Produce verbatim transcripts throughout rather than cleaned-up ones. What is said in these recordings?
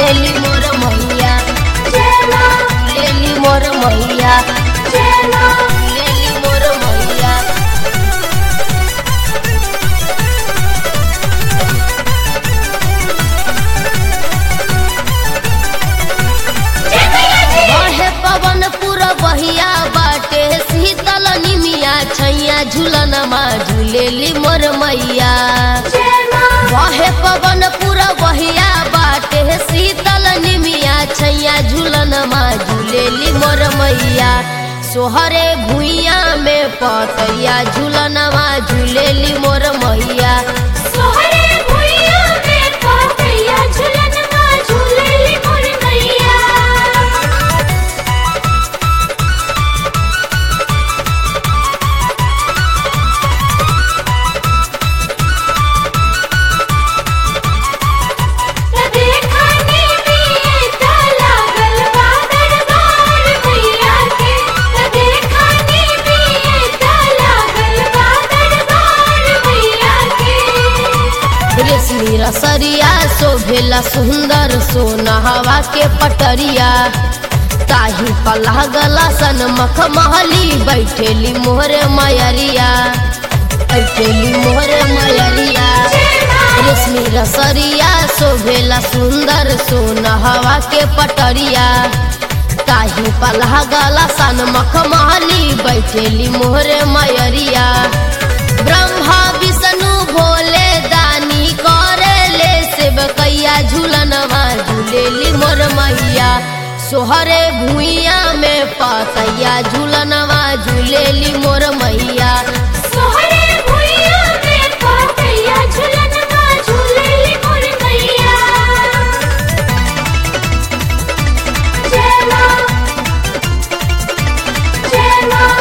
झूलेली मोर मैया झूलेली मोर मैया झूलेली मोर मैया। बहे पवन पूरा बहिया बाटे शीतल निमिया छैया झूलनमा झूलेली मोर मैया। बहे पवन पूरा बहिया बाटे शीतल निमिया छैया झूलनमा झूलेली मोर मैया। सोहरे भुइया में पतैया झूलनमा झूलेली मोर मैया। सोहरे भुइया में पतैया झूलनमा झूलेली मोर मैया। देखने में त लागल बा दरबार मैया के, देखने में त लागल बा दरबार मैया के। रेशमी रसरिया शोभेला सुंदर सोनहवा के पटरिया। ताही पला गला सन मखमहली बैठेली मोहरे मयरिया बैठेली मोहरे मयरिया। रेशमी रसरिया शोभेला सुंदर सोनहवा के पटरिया। ताही पला गला सन मखमहली बैठेली मोहरे मयरिया। ब्रह्मा विष्णु भोले दानी करेले सेवकैया झूलनमा झूलेली मोर मैया। सोहरे भुइया में पतैया झूलनमा झूलेली मोर मैया। सोहरे भुइया में पतैया झूलनमा झूलेली मोर मैया। जय मां जय मां।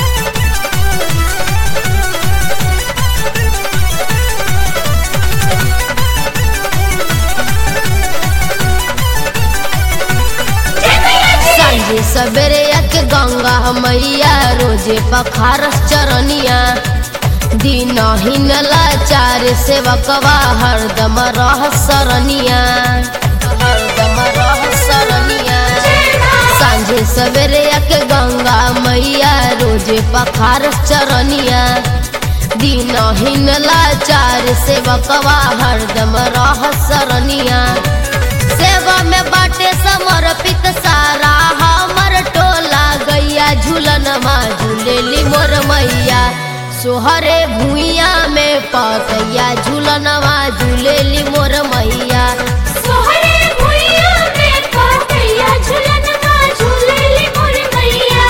सांझे सवेरे के गंगा मैया रोजे पखारस चरनिया। दिन हिनला चार सेवकवा हरदम रह सरनिया हरदम रह सरनिया। सांझे सवेरे के गंगा मैया रोजे पखारस चरनिया। दिन हिनला चार सेवकवा हरदम रह सरनिया। सेवा में बाटे समर्पित सारा हमर टोला गैया झूलनमा झूलेली मोर मैया। सोहरे भुइया में पतैया झूलनमा झूलेली मोर मैया। सोहरे भुइया में पतैया झूलनमा झूलेली मोर मैया।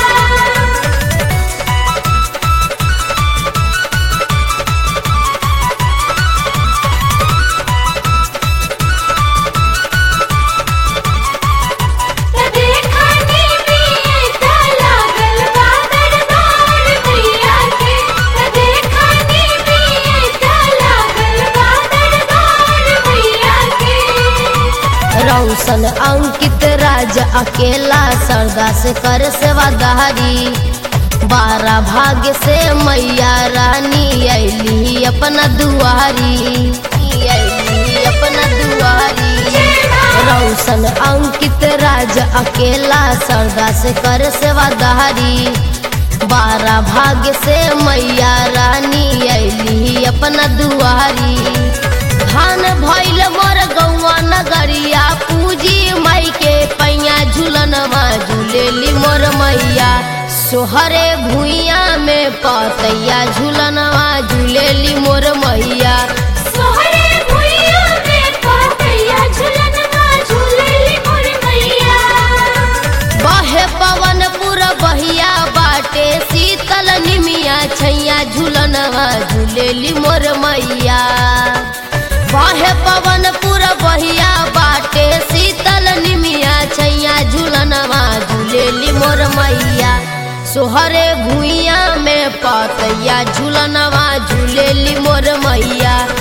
देखने में त लागल बा दरबार मैया के, देखने में त लागल बा दरबार मैया के। रौशन अंकित राज अकेला सरदा से कर सेवादारी। बारह भाग्य से मैया रानी अली अपना दुआरी अली अपना दुआरी। रौशन अंकित राज अकेला सरदा से कर सेवादारी। बारह भाग्य से मैया रानी अली अपना दुआरी। धान भैल मोर गौआ नगरिया पूजी माई के पैया झूलनमा झूलेली मोर मैया। सोहरे भुइया में पतैया झूलनमा झूलेली मोर मैया। सोहरे भुइया में पतैया झूलनमा झूलेली मोर मैया। बहे पवन पूरा बहिया बाटे शीतल निमिया छैया झूलनमा झूलेली मोर मैया। बहे पवन पूरा बहिया बाटे शीतल निमिया छैया झूलनमा झूलेली मोर मैया। सोहरे भुइया में पतैया झूलनमा झूलेली मोर मैया।